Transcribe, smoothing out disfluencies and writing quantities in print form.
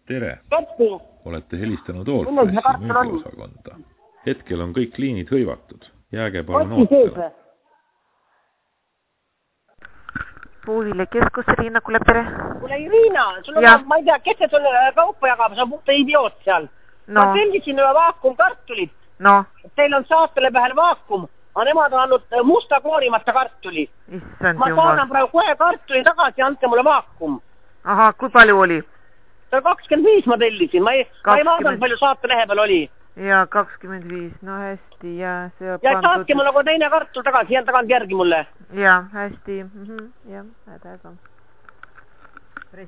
Tere! Ketsi. Olete helistanud Allfressi müügiosakonda. Hetkel on kõik liinid hõivatud. Jääge palun ootele. Puuvile keskus, Riina, kuule tere. Kuule Riina, sul on, ma ei tea, kes see sul kaupa jagab, sa on puhta idioot seal. No. Ma tellisin ühe vaakumkartulit. No. Teil on saatele pähel vaakum, aga nemad on andnud musta koorimata kartuli. Issand ma saadan praegu kohe kartuli tagasi ja andke mulle vaakum. Aha, kui palju oli? 25 ma tellisin, ma ei vaadanud, palju saatelehe peal oli. Ja 25, no hästi, ja see ja saatke mulle teine kartul tagasi, jään tagant järgi mulle. Ja, hästi, ja, hädaga.